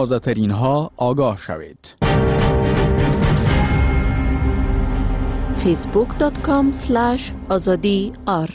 تازه ترین ها آگاه شوید. facebook.com/azadi.ar.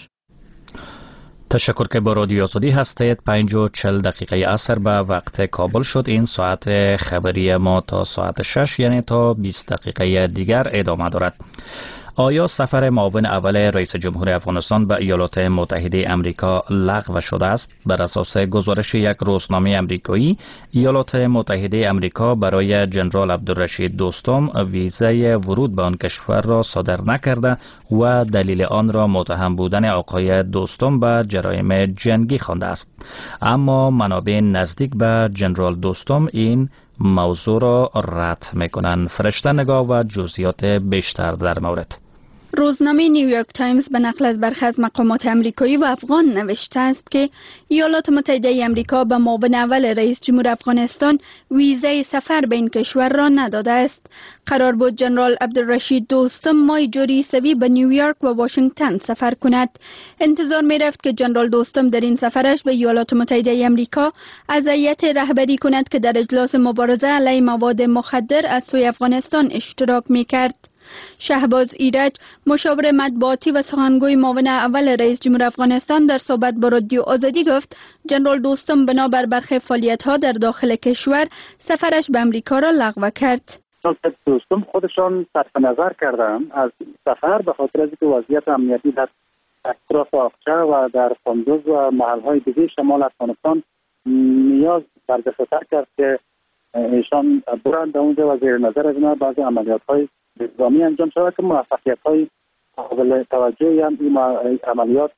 تشکر که با رادیو آزادی هستید. 5:40 عصر به وقت کابل شد. این ساعت خبری ما تا ساعت 6 یعنی تا 20 دقیقه دیگر ادامه دارد. آیا سفر معاون اول رئیس جمهور افغانستان به ایالات متحده آمریکا لغو شده است؟ بر اساس گزارش یک روزنامه آمریکایی، ایالات متحده آمریکا برای جنرال عبدالرشید دوستم ویزای ورود به آن کشور را صادر نکرده و دلیل آن را متهم بودن آقای دوستم به جرایم جنگی خوانده است. اما منابع نزدیک به جنرال دوستم این موضوع را رد می‌کنند. فرشته نگاه و جزئیات بیشتر در مورد. روزنامه نیویورک تایمز به نقل از برخی از مقامات آمریکایی و افغان نوشته است که ایالات متحده آمریکا به معاون اول رئیس جمهور افغانستان ویزای سفر به این کشور را نداده است. قرار بود جنرال عبدالرشید دوستم ماه جوری سوی به نیویورک و واشنگتن سفر کند. انتظار می رفت که جنرال دوستم در این سفرش به ایالات متحده آمریکا از هیئت رهبری کند که در اجلاس مبارزه علیه مواد مخدر از سوی افغانستان اشتراک می کرد. شهباز ایرج، مشاور مطبوعاتی و سخنگوی معاون اول رئیس جمهور افغانستان، در صحبت با رادیو آزادی گفت جنرال دوستم بنابر برخی فعالیت‌ها در داخل کشور سفرش به امریکا را لغو کرد. دوستم خودشان صرف نظر کردند از سفر به خاطر اینکه وضعیت امنیتی در اطراف آقچه و در قندوز و محل‌های دیگه شمال افغانستان نیاز برجسته کرد که ایشان برند اونجا و زیر نظر از اینا بعضی عملیات‌های نظامی انجام شود که موفقیت‌های قابل توجهی هم این عملیات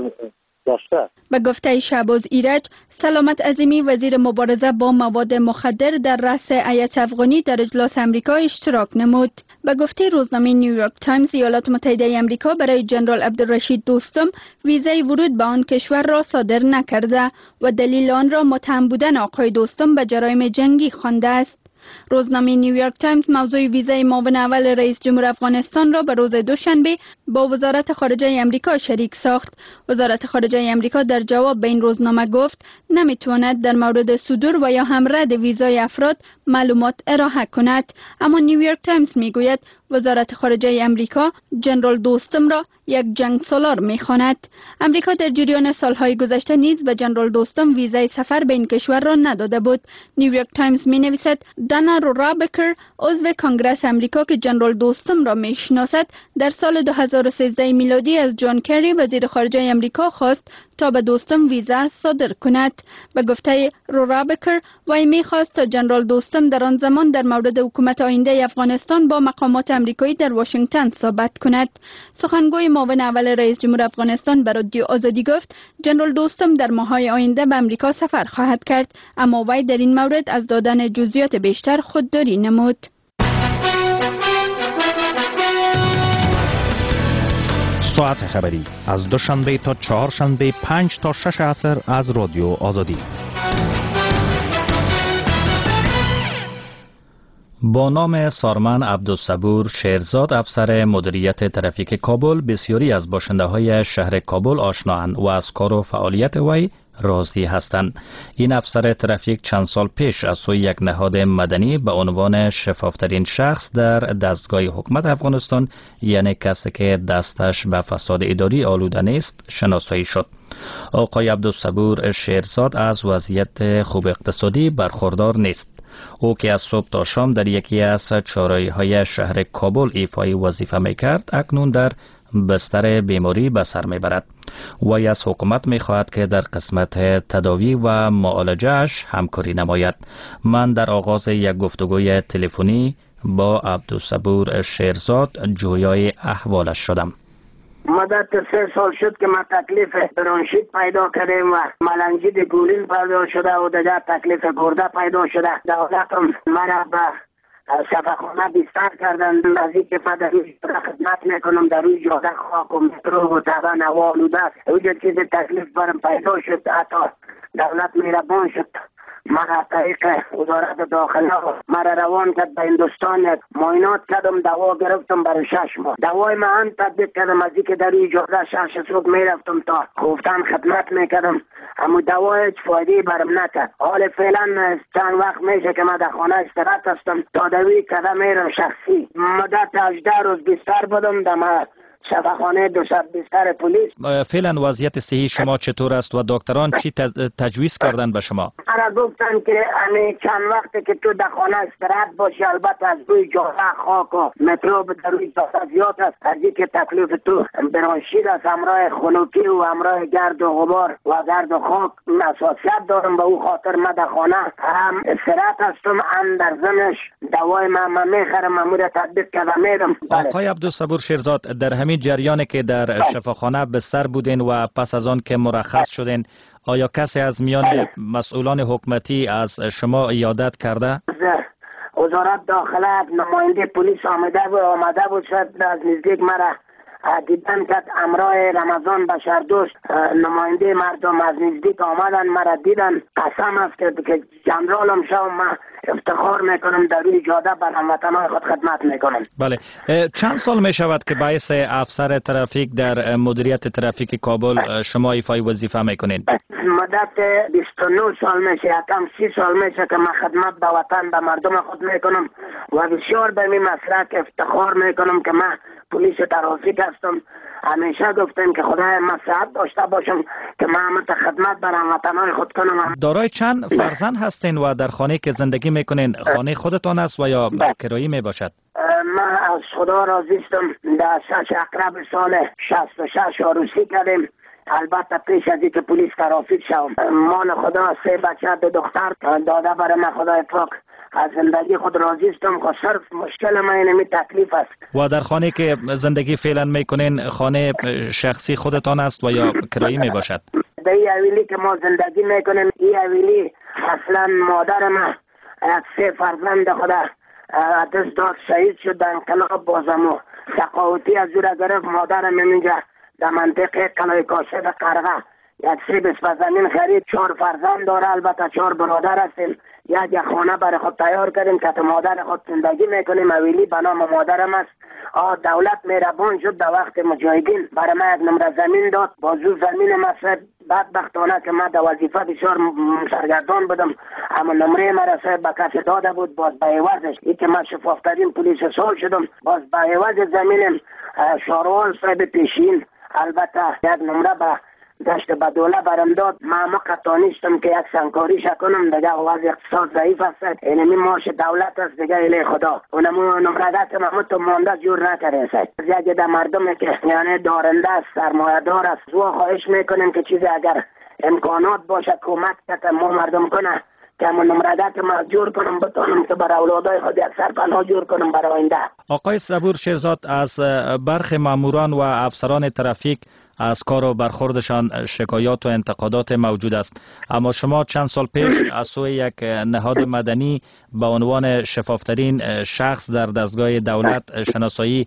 داشته. به گفته شهباز ایرج، سلامت عظیمی وزیر مبارزه با مواد مخدر در رأس هیئت افغانی در اجلاس امریکا اشتراک نمود. به گفته روزنامه نیویورک تایمز، ایالات متحده آمریکا برای جنرال عبدالرشید دوستم ویزای ورود به آن کشور را صادر نکرده و دلیل آن را متهم بودن آقای دوستم به جرایم جنگی خوانده است. روزنامه نیویورک تایمز موضوع ویزای معاون اول رئیس جمهور افغانستان را به روز دوشنبه با وزارت خارجه آمریکا شریک ساخت. وزارت خارجه آمریکا در جواب به این روزنامه گفت نمیتواند در مورد صدور و یا هم رد ویزای افراد معلومات ارائه کند. اما نیویورک تایمز میگوید وزارت خارجه آمریکا جنرال دوستم را یک جنگ سالار میخواند. امریکا در جریان سالهای گذشته نیز به جنرال دوستم ویزای سفر به این کشور را نداده بود. نیویورک تایمز می نویسد دانا رورابکر، عضو کنگره امریکا که جنرال دوستم را میشناسد، در سال 2013 میلادی از جان کری وزیر خارجه امریکا خواست تا به دوستم ویزا صادر کند. به گفته رورابکر، وی میخواست تا جنرال دوستم در آن زمان در مورد حکومت آینده افغانستان با مقامات امریکایی در واشنگتن صحبت کند. سخنگوی معاون اول رئیس جمهور افغانستان به رادیو آزادی گفت جنرال دوستم در ماه‌های آینده به امریکا سفر خواهد کرد، اما وی در این مورد از دادن جزئیات بیشتر خودداری نمود. ساعت خبری از دوشنبه تا چهارشنبه 5 تا 6 عصر از رادیو آزادی. با نام سارمن عبدالصبور شیرزاد، افسر مدیریت ترافیک کابل، بسیاری از باشنده های شهر کابل آشنااند و از کار و فعالیت وی راضی هستند. این افسر ترافیک چند سال پیش از سوی یک نهاد مدنی به عنوان شفافترین شخص در دستگاه حکومت افغانستان، یعنی کسی که دستش به فساد اداری آلوده نیست، شناسایی شد. آقای عبدالصبور شیرزاد از وضعیت خوب اقتصادی برخوردار نیست. او که از صبح تا شام در یکی از چهارراهی‌های شهر کابل ایفای وظیفه می‌کرد، اکنون در بستر بیماری به سر می‌برد. وی از حکومت می‌خواهد که در قسمت تداوی و معالجه‌اش همکاری نماید. من در آغاز یک گفتگوی تلفنی با عبدالصبور شیرزاد جویای احوالش شدم. مدت 3 سال شد که ما تکلیف برانشیت پیدا کردیم و ملنجید گولین پیدا شده و دیگر تکلیف گرده پیدا شده. دولت هم مرا به شفاخانه بستر کردن. از این که در روی خدمت میکنم در روی جاده خاک و مترو و طبعا هوا آلوده است. اوجه چیز تکلیف برم پیدا شد. حتی دولت مهربان شد مرا طریق وزارت داخله مرا روان کرد به هندوستان. معاینات کردم، دوا گرفتم برای 6 ماه. دوای من هم تطبیق کردم، از اینکه در اجازه 6 صبح میرفتم تا گفتن خدمت میکردم، اما دوا هیچ فایده برم نکرد. حال فعلا چند وقت میشه که من در خانه استراحت هستم، تداوی کردم میرم شخصی. مدت 18 روز بستر بودم در شفاخانه 200 بستر پلیس. فعلا وضعیت صحی شما چطور است و دکتران چی تجویز کردن به شما؟ مرا گفتن که همین چند وقته که تو در خانه استراحت باشی، البته از روی جاده خاک و متروب در روی جاده زیاد است، از اینکه تکلیف تو برانشید است، همراه خنوکی و همراه گرد و غبار و گرد و خاک حساسیت دارم. به او خاطر من در خانه هم استراحت هستم، هم در ضمنش دوای من میخرم، مامور تطبیق کردم میرم. آقای عبدالصبور شیرزاد، در همین جریانی که در شفاخانه بستر بودین و پس از آن که مرخص شدین، آیا کسی از میان مسئولان حکومتی از شما عیادت کرده؟ وزارت داخله نماینده پلیس آمده بود شد از نزدیک مرا دیدن کرد، همراه رمضان بشردوست نماینده مردم از نزدیک آمدن مرا دیدن. قسم است که جنرالم شوم، من افتخار میکنم در روی جاده بر هموطنان خود خدمت میکنم. بله، چند سال می شود که باعث افسر ترافیک در مدیریت ترافیک کابل شما ایفای وظیفه میکنین؟ مدت 29 سال میشه، یکم 30 سال میشه که من خدمت به وطن به مردم خود میکنم و بسیار به این مسلک افتخار میکنم که من پلیس ترافیک هستم. همیشه گفتم که خدای من صحت داشته باشم که من همه خدمت بر هموطنان خود کنم. دارای چند فرزند هستین و در خانه که زندگی میکنین خانه خودتان است و یا کرایی میباشد؟ من از خدا راضی هستم. در 6 اقرب سال 66 عروسی کردیم. البته پیش از اینکه پلیس ترافیک شوم، مان خدا 3 بچه 2 دختر داده برای من خدای پاک. از زندگی خود راضی هستم، خود صرف مشکل من اینمی تکلیف است. و در خانه که زندگی فعلا میکنین خانه شخصی خودتان است و یا کرایی میباشد؟ در این حویلی که ما زندگی میکنیم، این حویلی اصلا مادر من 3 فرزند خدا دست داد شهید شد در انقلاب بازمو سقاوتی از او را گرفت. مادرم اینجا در منطقه قلعه کاشف قرغه 3 بسپا زمین خرید. 4 فرزند داره، البته 4 برادر هستیم. یک خانه برای خود تیار کردیم که مادر خود زندگی میکنیم. حویلی به نام مادرم است. دولت مهربان شد در وقت مجاهدین برای من 1 نمره زمین داد. بازو زمین مصرف بدبختانه که من در وظیفه بسیار سرگردان بودم، اما نمره مرا به کسی داده بود. باز به عوضش این که من شفافترین پلیس سال شدم، باز به عوض زمین شاروان صاحب پیشین البته 1 نمره به دشت بدوله برم داد. من قطع نیستم که یک سنگکاری کنم. دیگه وضع اقتصاد ضعیف است، اینمی معاش دولت است دیگه الی خدا. اونمو نمرگت ما تو مانده جور نکرده است. یک در مردم که یعنی دارنده است، سرمایه‌دار است، زو خواهش میکنیم که چیزی اگر امکانات باشه کمک کنه ما مردم کنه که من نمرگت ما جور کنم بتونم که برای اولادای خود یک سرپناه جور کنم برای آینده. آقای صبور شیرزاد، از برخی ماموران و افسران ترافیک از کار و برخوردشان شکایات و انتقادات موجود است، اما شما چند سال پیش از سوی یک نهاد مدنی به عنوان شفافترین شخص در دستگاه دولت شناسایی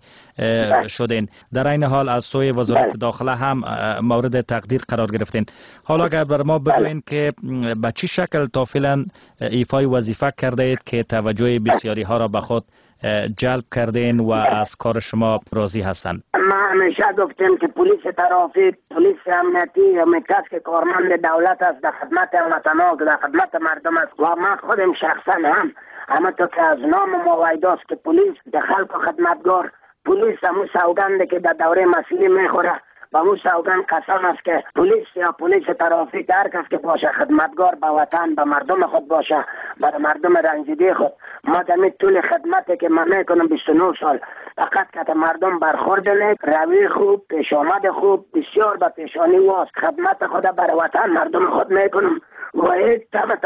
شدین. در این حال از سوی وزارت داخله هم مورد تقدیر قرار گرفتین. حالا اگر بر ما بگوین که به چه شکل تا فعلا ایفای وظیفه کرده اید که توجه بسیاری ها را به خود جلب کردین و از کار شما راضی هستند؟ ما همیشه گفتیم که پلیس ترافیک، پلیس امنیتی همه کس که کارمند دولت است، در خدمت هموطنان، در خدمت مردم است. و من خودم شخصا هم اما تو که از نام ما وایداست که پلیس در خلق و خدمتگار، پلیس همون سوگنده که در دوره مسیحی میخوره با اون سوگن قسم است که پلیس یا پلیس ترافیک هر کس که باشه خدمتگار به وطن به مردم خود باشه، برای مردم رنجیده خود. ما دمی طول خدمتی که من میکنم 29 سال فقط که مردم برخورد نیک، روی خوب، پیش آمد خوب، بسیار به پیشانی واس خدمت خود برای وطن مردم خود میکنم و هیچ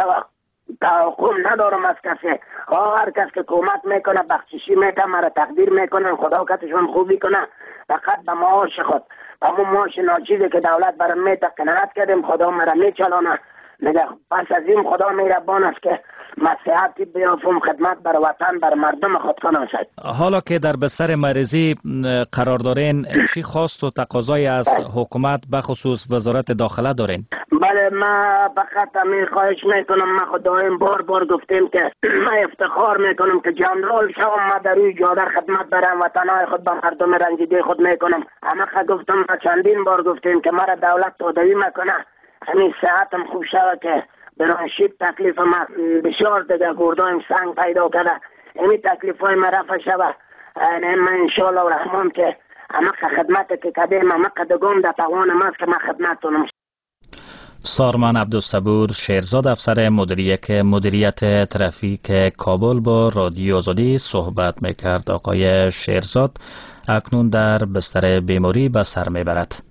توقع ندارم از کسی. هر کس که کمک میکنه بخششی میکنه مرا تقدیر میکنه، خدا کتشون خوبی کنه. فقط به معاش خود اما معاش ناچیزی که دولت برام میده قناعت کردیم، خدا مرا میچلانه. نگه پس از این خدا مهربان است که مصلحتی بیافم خدمت بر وطن بر مردم خود کنم شد. حالا که در بستر مریضی قرار دارین، چی خواست و تقاضای از حکومت بخصوص وزارت داخله دارین؟ بله من فقط می خواهش میکنم، من خدایم بار گفتیم که من افتخار میکنم که جنرال شوم، من در روی جاده خدمت برم، وطنهای خود به مردم رنجیده خود میکنم. اما گفتم من چندین بار گفتیم که مرا دولت تودوی میکنه، همین صحتم خوب شود که برانشید تکلیف ما بسیار دیگه گردایم سنگ پیدا کرده، همین تکلیف های ما رفع شود. من انشاءالله و رحمان که اما خدمت که کدیم اما قدگم در توانم است که من خدمت کنم. سارمان عبدالصبور شیرزاد افسر مدیریت ترافیک کابل با رادیو آزادی صحبت میکرد. آقای شیرزاد اکنون در بستر بیماری به سر میبرد.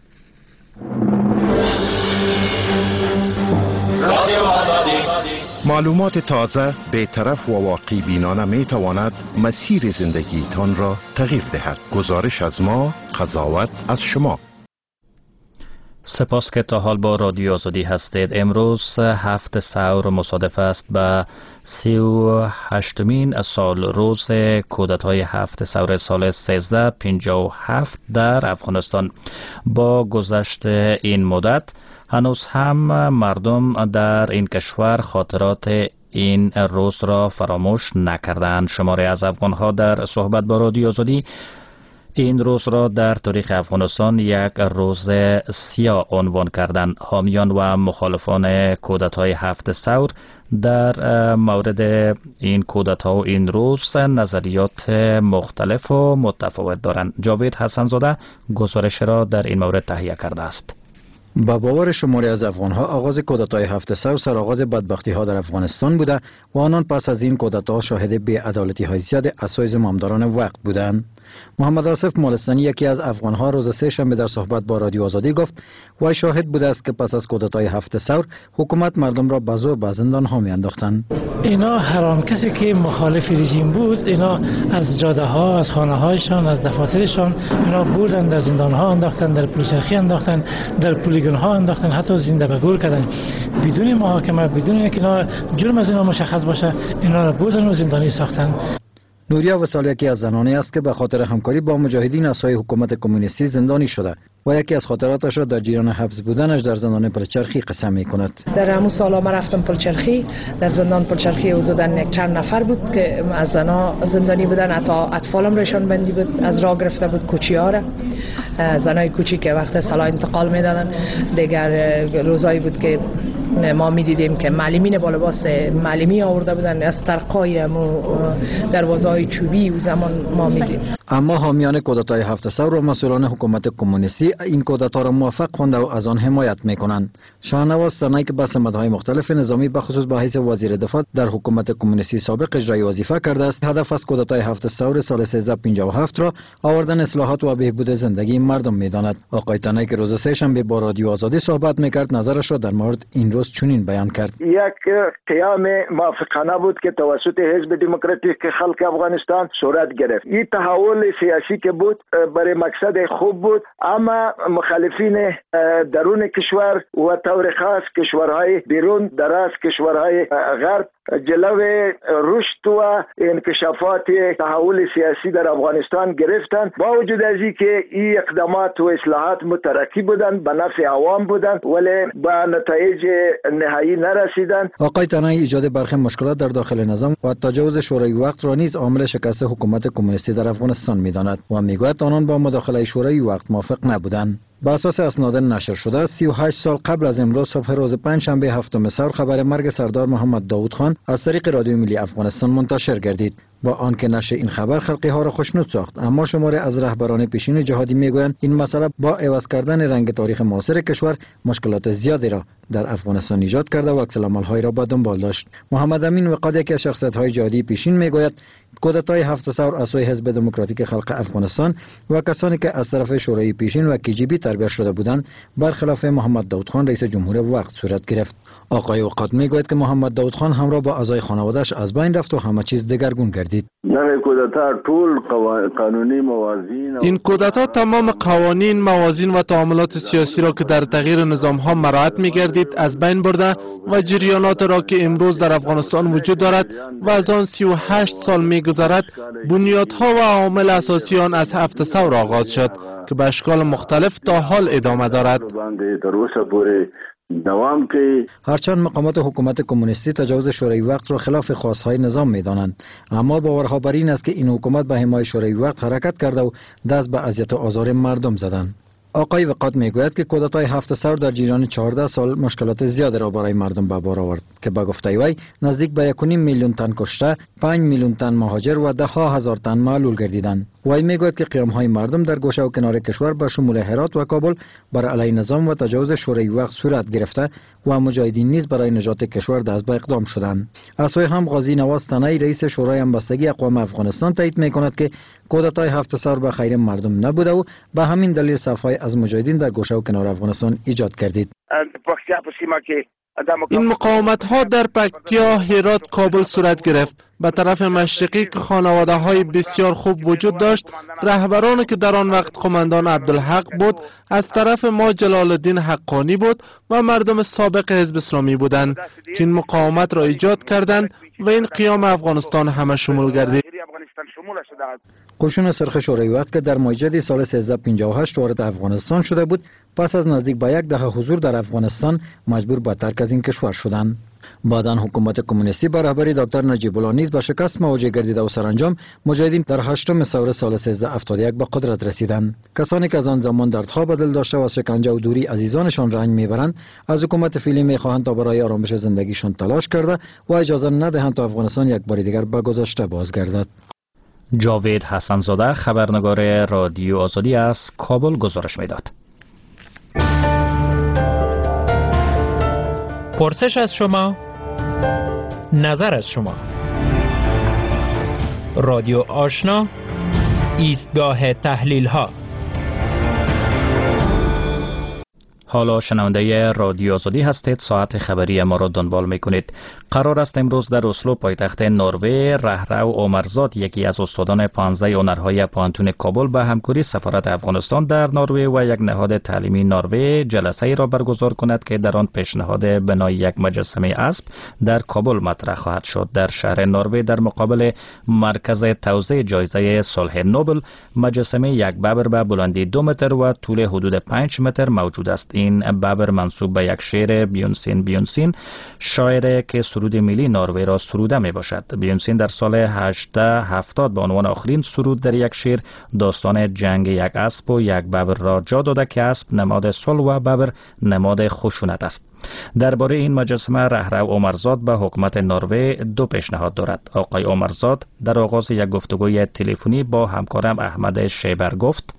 معلومات تازه، بی‌طرف و واقعی بینانه می تواند مسیر زندگی تان را تغییر دهد. گزارش از ما، قضاوت از شما. سپاس که تا حال با رادیو آزادی هستید. امروز 7 ثور مصادف است به 38مین سال روز کودتای 7 ثور سال 1357 در افغانستان. با گذشت این مدت هنوز هم مردم در این کشور خاطرات این روز را فراموش نکردند. شماری از افغانها در صحبت با رادیو آزادی این روز را در تاریخ افغانستان یک روز سیاه عنوان کردند. حامیان و مخالفان کودتای 7 ثور در مورد این کودتا و این روز نظریات مختلف و متفاوت دارند. جاوید حسن‌زاده گزارش را در این مورد تهیه کرده است. با باور شماری از افغانها آغاز کودتای 7 ثور سرآغاز بدبختی ها در افغانستان بوده و آنان پس از این کودتا شاهد بی‌عدالتی های زیاد اسای زمامداران وقت بودند. محمد آصف مالستانی یکی از افغانها روز سه شنبه در صحبت با رادیو آزادی گفت وی شاهد بوده است که پس از کودتای 7 ثور حکومت مردم را به زور به زندان ها میانداختند. اینا هر آن کسی که مخالف رژیم بود اینا از جاده ها، از خانه هایشان، از دفاترشان اینا بردن در زندان ها انداختن، در پلچرخی انداختن، در پلیگون ها انداختن، حتی زنده به گور کردن بدون محاکمه، بدون اینکه اینا جرم از اینا مشخص باشه. اینا را بردن و زندانی ساختن. نوریا وصال یکی از زنانی است که به خاطر همکاری با مجاهدین اسای حکومت کمونیستی زندانی شده و یکی از خاطراتش را در جریان حبس بودنش در زندان پلچرخی قسم می‌کند. در همون سالا من رفتم پلچرخی، در زندان پلچرخی حدوداً یک چند نفر بود که از زنا زندانی بودن، حتی اطفالم رشان بندی بود، از راه گرفته بود کوچی‌ها را، زنای کوچیک که وقت سلا انتقال میدادن. دیگر روزایی بود که ما می‌دیدیم که معلمین با لباس معلمی آورده بودن از طرقای دروازه‌های چوبی و زمان ما می‌دیدیم. اما حامیان کودتای 7 ثور و مسئولان حکومت کمونیستی این کودتا را موفق خوانده و از آن حمایت می‌کنند. شاهنواز تنایی که به سمت‌های مختلف نظامی به خصوص به حیث وزیر دفاع در حکومت کمونیستی سابق اجرای وظیفه کرده است، هدف از کودتای 7 ثور سال 1357 را آوردن اصلاحات و بهبود زندگی مردم می‌داند. آقای تنایی که روز سه شنبه با رادیو آزادی صحبت می‌کرد نظرش را در مورد این روز چنین بیان کرد. یک قیام موافقانه بود که توسط حزب دموکراتیک خلق افغانستان صورت گرفت. این تحول سیاسی که بود برای مقصد خوب بود، اما مخالفین درون کشور و طور خاص کشورهای بیرون دراز، کشورهای غرب جلوی رشد و انکشافات تحول سیاسی در افغانستان گرفتند. با وجود از اینکه این اقدامات و اصلاحات مترقی بودند، به نفع عوام بودند، ولی به نتایج نهایی نرسیدند. آقای تنایی ایجاد برخی مشکلات در داخل نظام و تجاوز شورای وقت را نیز عامل شکست حکومت کمونیستی در افغانستان می‌داند و میگوید آنان با مداخله شورای وقت موافق نبودند. بر اساس اسناد نشر شده 38 سال قبل از امروز صبح روز پنجشنبه 7 ثور خبر مرگ سردار محمد داود خان از طریق رادیو ملی افغانستان منتشر گردید. با آنکه نشر این خبر خلقی ها را خوشنود ساخت، اما شماری از رهبران پیشین جهادی میگویند این مسئله با عوض کردن رنگ تاریخ معاصر کشور مشکلات زیادی را در افغانستان ایجاد کرده و عکس‌العمل‌هایی را به دنبال داشت. محمد امین وقاد یکی از شخصیت‌های جهادی پیشین میگوید کودتای 7 ثور از سوی حزب دموکراتیک خلق افغانستان و کسانی که از طرف شورای پیشین و KGB تربیت شده بودند برخلاف محمد داود خان رئیس جمهور وقت صورت گرفت. آقای وقاد میگوید که محمد داود خان همراه با اعضای خانواده‌اش از بین رفت و همه چیز دگرگون گردید. این کودتا تمام قوانین، موازین و تعاملات سیاسی را که در تغییر نظام‌ها مراعات می‌گردید از بین برده و جریانات را که امروز در افغانستان وجود دارد و از آن 38 سال می‌گذرد، بنیادها و عوامل اساسی آن از 7 ثور آغاز شد که به اشکال مختلف تا حال ادامه دارد. دوام که هرچند مقامات حکومت کمونیستی تجاوز شورای وقت را خلاف خواستهای نظام می‌دانند، اما باورها بر این است که این حکومت به حمایت شورای وقت حرکت کرده و دست به اذیت و آزار مردم زدند. آقای وقات میگوید که کودتای 7 سر در جریان 14 سال مشکلات زیادی را برای مردم به بار آورد که به گفته وی نزدیک به 1.5 میلیون تن کشته، 5 میلیون تن مهاجر و 10,000 تن معلول گردیدند. وی میگوید که قیام‌های مردم در گوشه و کنار کشور به شمول هرات و کابل بر علیه نظام و تجاوز شورای وقت صورت گرفته و مجاهدین نیز برای نجات کشور دست به اقدام شدند. از سوی هم غازی نواز تنایی رئیس شورای همبستگی اقوام افغانستان تایید میکند که کودتای 7 سر به خیر مردم نبوده و به همین دلیل صفای از مجاهدین در گوشه و کنار افغانستان ایجاد کردید. این مقاومت ها در پکتیا، هرات، کابل صورت گرفت. به طرف مشرقی که خانواده های بسیار خوب وجود داشت، رهبرانی که در آن وقت قماندان عبدالحق بود از طرف ما جلال الدین حقانی بود و مردم سابق حزب اسلامی بودند که این مقاومت را ایجاد کردند و این قیام افغانستان همه شمول گردید. قشون سرخ شورای وقت که در مایجدی سال 1358 وارد افغانستان شده بود، پس از نزدیک به 10 دهه حضور در افغانستان مجبور به ترک از این کشور شدند. بعداً حکومت کمونیستی به رهبری دکتر نجیب الله نیز به شکست مواجه گردیده و سرانجام مجاهدین در 8 ثوره سال 1371 به قدرت رسیدند. کسانی که از آن زمان دردها به دل داشته و از شکنجه و دوری عزیزانشان رنج میبرند، از حکومت فعلی میخواهند تا برای آرامش زندگیشان تلاش کرده و اجازه ندهند تا افغانستان یک بار دیگر به گذشته بازگردد. جاوید حسنزاده، خبرنگار رادیو آزادی از کابل گزارش میداد. پرسش از شما، نظر از شما. رادیو آشنا، ایستگاه تحلیل ها. حالا شنونده رادیو آزادی هستید. ساعت خبری ما را دنبال میکنید. قرار است امروز در اسلو پایتخت نروژ رهرو عمرزاد، یکی از استادان 15 هنرهای پانتون کابل، به همکاری سفارت افغانستان در نروژ و یک نهاد تعلیمی نروژ جلسه را برگزار کند که در آن پیشنهاد بنای یک مجسمه اسب در کابل مطرح خواهد شد. در شهر نروژ در مقابل مرکز توزیع جایزه صلح نوبل مجسمه یک ببر به بلندی 2 متر و طول حدود 5 متر موجود است. این ببر منسوب به یک شعر بیونسین شاعر که سرود ملی نروژ را سروده می باشد. بیونسین در سال 1870 به عنوان آخرین سرود در یک شعر داستان جنگ یک اسب و یک ببر را جا داده که اسب نماد صلح و ببر نماد خشونت است. درباره این مجسمه رهرو عمرزاد به حکومت نروژ 2 پیشنهاد دارد. آقای عمرزاد در آغاز یک گفتگوی تلفنی با همکارم احمد شیبر گفت: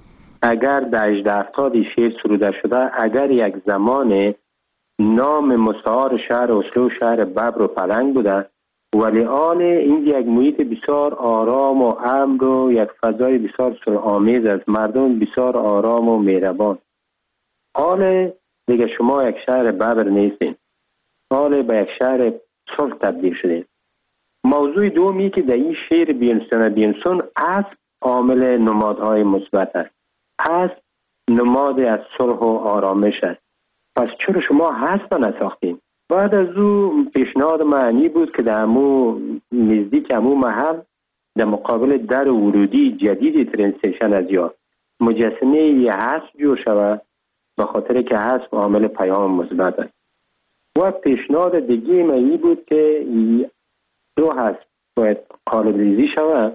اگر در 1870 شعر سروده شده، اگر یک زمان نام مستعار شهر اسلو شهر ببر و پلنگ بوده، ولی آن این یک محیط بسیار آرام و امن و یک فضای بسیار صلح‌آمیز است، مردم بسیار آرام و مهربان. حال دیگه شما یک شهر ببر نیستین، حال به یک شهر صلح تبدیل شدین. موضوع دومی که در این شعر بیونسون اسب عامل نمادهای مثبت است، اسب نماد از صلح و آرامش است. پس چرا شما اسب نساختین؟ بعد از او پیشنهاد معنی بود که در نزدیک امو محل در مقابل در ورودی جدید ترین استیشن از یا مجسمه یه اسب جور شود، به خاطر که اسب عامل پیام مثبت است. و پیشنهاد دیگه معنی بود که 2 اسب باید قالب ریزی شود،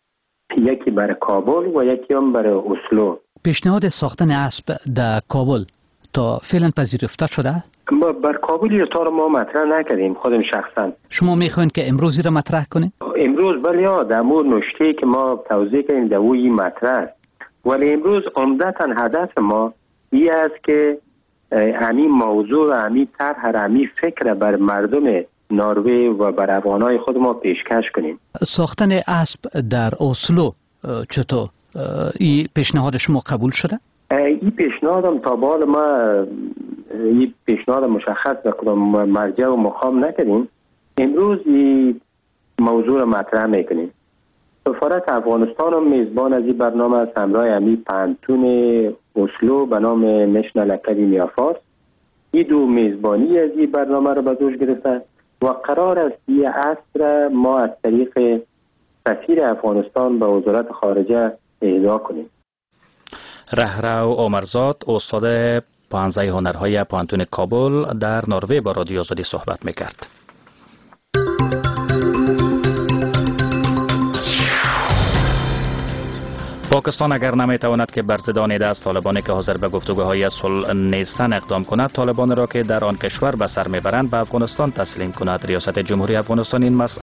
یکی برای کابل و یکی هم برای اسلو. پیشنهاد ساختن اسب در کابل تا فعلا پذیرفته شده؟ ما بر کابل یا تا ما مطرح نکردیم خودم شخصا. شما میخواین که امروزی را مطرح کنید؟ امروز بله، در مورد نشته که ما توضیح کردیم در اوی مطرح است، ولی امروز عمدتا هدف ما این است که همین موضوع و همین طرح همین فکر بر مردم نروژ و بر افغانای خود ما پیشکش کنیم. ساختن اسب در اسلو چطور؟ این پیشنهاد شما قبول شده؟ این پیشنهاد هم تا بال ما این پیشنهاد مشخص به کدام مرجع و مقام نکردیم. امروز این موضوع را مطرح میکنیم. سفارت افغانستان هم میزبان از این برنامه است، همراه همین پانتون اسلو به نام نشنال اکادمی آف آرت. این 2 میزبانی از این برنامه را به دوش گرفتن و قرار است این اسب ما از طریق سفیر افغانستان به وزارت خارجه اهدا کنیم. رهرو عمرزاد، استاد پانزه هنرهای پانتون کابل در نروژ با رادیو آزادی صحبت میکرد. پاکستان اگر نمیتواند که بر ضد آن دست طالبانی که حاضر به گفتگوهای صلح نیستند اقدام کند، طالبان را که در آن کشور به سر میبرند به افغانستان تسلیم کند. ریاست جمهوری افغانستان این